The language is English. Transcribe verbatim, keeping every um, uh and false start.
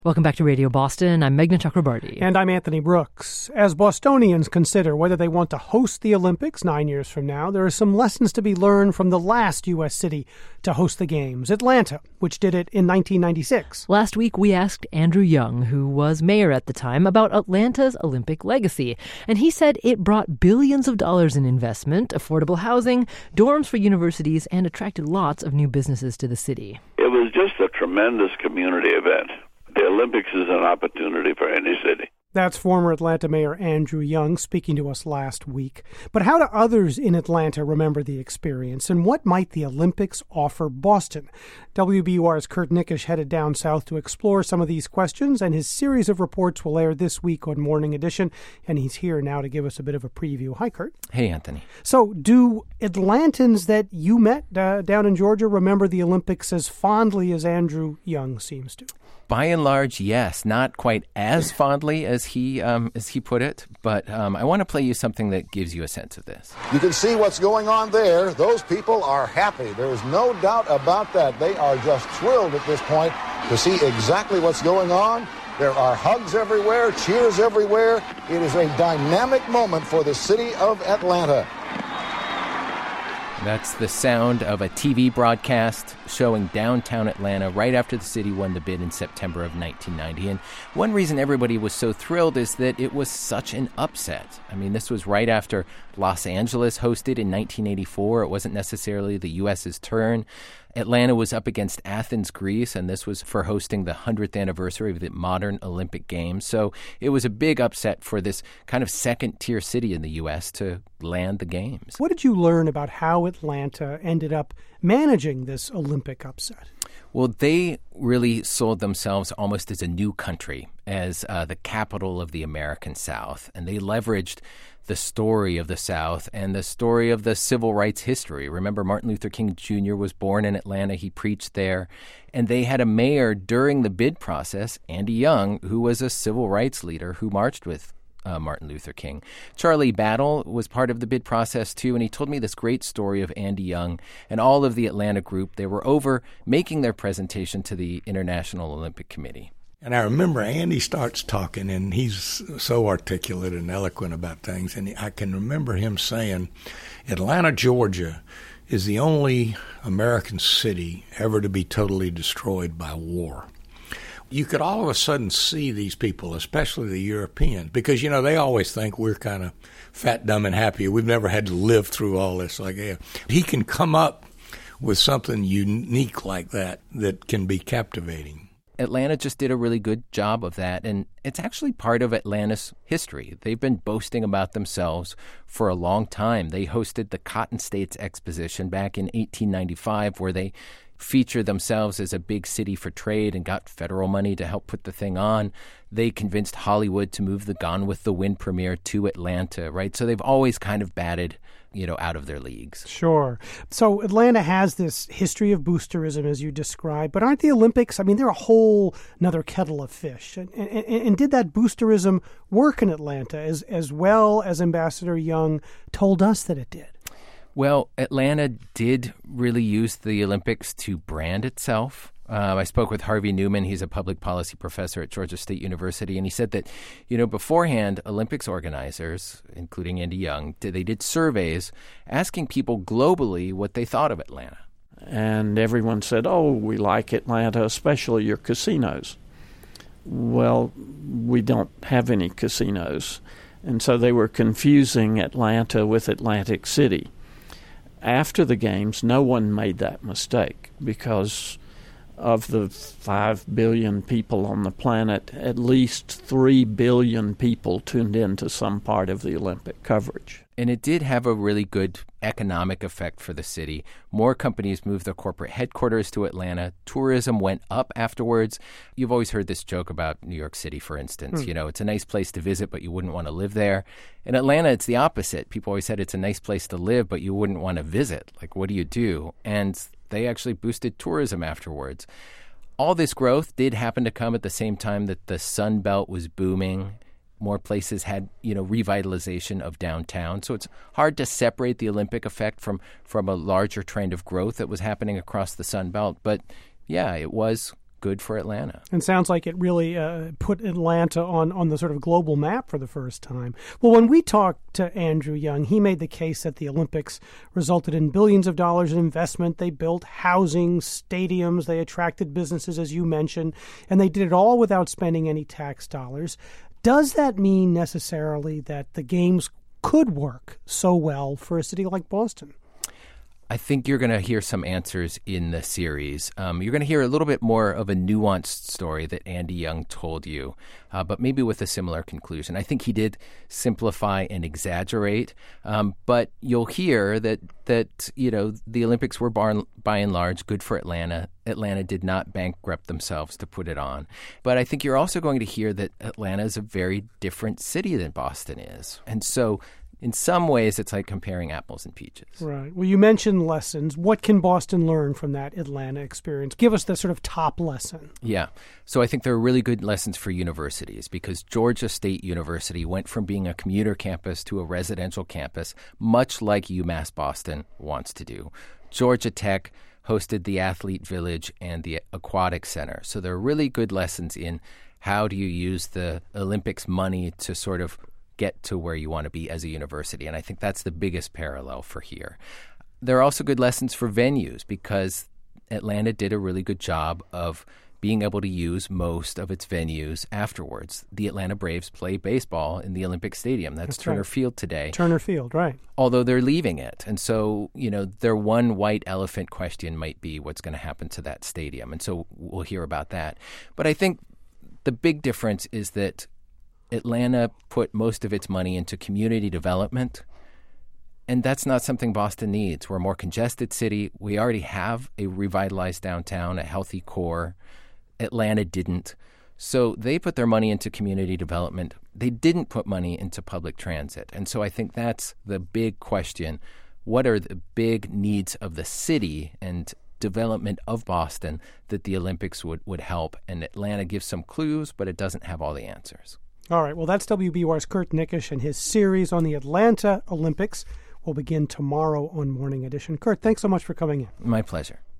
Welcome back to Radio Boston. I'm Meghna Chakrabarti. And I'm Anthony Brooks. As Bostonians consider whether they want to host the Olympics nine years from now, there are some lessons to be learned from the last U S city to host the Games, Atlanta, which did it in nineteen ninety-six. Last week, we asked Andrew Young, who was mayor at the time, about Atlanta's Olympic legacy. And he said it brought billions of dollars in investment, affordable housing, dorms for universities, and attracted lots of new businesses to the city. It was just a tremendous community event. The Olympics is an opportunity for any city. That's former Atlanta Mayor Andrew Young speaking to us last week. But how do others in Atlanta remember the experience, and what might the Olympics offer Boston? W B U R's Kurt Nickisch headed down south to explore some of these questions, and his series of reports will air this week on Morning Edition, and he's here now to give us a bit of a preview. Hi, Kurt. Hey, Anthony. So do Atlantans that you met uh, down in Georgia remember the Olympics as fondly as Andrew Young seems to? By and large, yes. Not quite as fondly as he um, as he put it, but um, I want to play you something that gives you a sense of this. You can see what's going on there. Those people are happy. There is no doubt about that. They are just thrilled at this point to see exactly what's going on. There are hugs everywhere, cheers everywhere. It is a dynamic moment for the city of Atlanta. That's the sound of a T V broadcast showing downtown Atlanta right after the city won the bid in September of nineteen ninety. And one reason everybody was so thrilled is that it was such an upset. I mean, this was right after Los Angeles hosted in nineteen eighty-four. It wasn't necessarily the U S's turn. Atlanta was up against Athens, Greece, and this was for hosting the hundredth anniversary of the modern Olympic Games. So it was a big upset for this kind of second-tier city in the U S to land the Games. What did you learn about how Atlanta ended up managing this Olympic upset? Well, they really sold themselves almost as a new country, as uh, the capital of the American South, and they leveraged the story of the South and the story of the civil rights history. Remember, Martin Luther King Junior was born in Atlanta. He preached there. And they had a mayor during the bid process, Andy Young, who was a civil rights leader who marched with uh, Martin Luther King. Charlie Battle was part of the bid process, too, and he told me this great story of Andy Young and all of the Atlanta group. They were over making their presentation to the International Olympic Committee. And I remember Andy starts talking, and he's so articulate and eloquent about things. And I can remember him saying, Atlanta, Georgia is the only American city ever to be totally destroyed by war. You could all of a sudden see these people, especially the Europeans, because, you know, they always think we're kind of fat, dumb, and happy. We've never had to live through all this. Like, yeah. He can come up with something unique like that that can be captivating. Atlanta just did a really good job of that, and it's actually part of Atlanta's history. They've been boasting about themselves for a long time. They hosted the Cotton States Exposition back in eighteen ninety-five, where they featured themselves as a big city for trade and got federal money to help put the thing on. They convinced Hollywood to move the Gone with the Wind premiere to Atlanta, right? So they've always kind of batted, you know, out of their leagues. Sure. So Atlanta has this history of boosterism, as you described, but aren't the Olympics, I mean, they're a whole another kettle of fish. And, and, and did that boosterism work in Atlanta as, as well as Ambassador Young told us that it did? Well, Atlanta did really use the Olympics to brand itself. Uh, I spoke with Harvey Newman. He's a public policy professor at Georgia State University, and he said that, you know, beforehand, Olympics organizers, including Andy Young, did, they did surveys asking people globally what they thought of Atlanta. And everyone said, oh, we like Atlanta, especially your casinos. Well, we don't have any casinos. And so they were confusing Atlanta with Atlantic City. After the Games, no one made that mistake because of the five billion people on the planet, at least three billion people tuned into some part of the Olympic coverage. And it did have a really good economic effect for the city. More companies moved their corporate headquarters to Atlanta. Tourism went up afterwards. You've always heard this joke about New York City, for instance. Mm. You know, it's a nice place to visit, but you wouldn't want to live there. In Atlanta, it's the opposite. People always said it's a nice place to live, but you wouldn't want to visit. Like, what do you do? And they actually boosted tourism afterwards. All this growth did happen to come at the same time that the Sun Belt was booming. More places had, you know, revitalization of downtown. So it's hard to separate the Olympic effect from, from a larger trend of growth that was happening across the Sun Belt. But, yeah, it was good for Atlanta. And sounds like it really uh, put Atlanta on, on the sort of global map for the first time. Well, when we talked to Andrew Young, he made the case that the Olympics resulted in billions of dollars in investment. They built housing, stadiums, they attracted businesses, as you mentioned, and they did it all without spending any tax dollars. Does that mean necessarily that the games could work so well for a city like Boston? I think you're going to hear some answers in the series. Um, you're going to hear a little bit more of a nuanced story that Andy Young told you, uh, but maybe with a similar conclusion. I think he did simplify and exaggerate, um, but you'll hear that that you know the Olympics were bar- by and large good for Atlanta. Atlanta did not bankrupt themselves to put it on. But I think you're also going to hear that Atlanta is a very different city than Boston is, and so in some ways, it's like comparing apples and peaches. Right. Well, you mentioned lessons. What can Boston learn from that Atlanta experience? Give us the sort of top lesson. Yeah. So I think there are really good lessons for universities because Georgia State University went from being a commuter campus to a residential campus, much like UMass Boston wants to do. Georgia Tech hosted the Athlete Village and the Aquatic Center. So there are really good lessons in how do you use the Olympics money to sort of get to where you want to be as a university. And I think that's the biggest parallel for here. There are also good lessons for venues because Atlanta did a really good job of being able to use most of its venues afterwards. The Atlanta Braves play baseball in the Olympic Stadium. That's, That's Turner right. Field today. Turner Field, right. Although they're leaving it. And so, you know, their one white elephant question might be what's going to happen to that stadium. And so we'll hear about that. But I think the big difference is that Atlanta put most of its money into community development, and that's not something Boston needs. We're a more congested city. We already have a revitalized downtown, a healthy core. Atlanta didn't. So they put their money into community development. They didn't put money into public transit. And so I think that's the big question. What are the big needs of the city and development of Boston that the Olympics would, would help? And Atlanta gives some clues, but it doesn't have all the answers. All right. Well, that's W B U R's Kurt Nickish and his series on the Atlanta Olympics will begin tomorrow on Morning Edition. Kurt, thanks so much for coming in. My pleasure.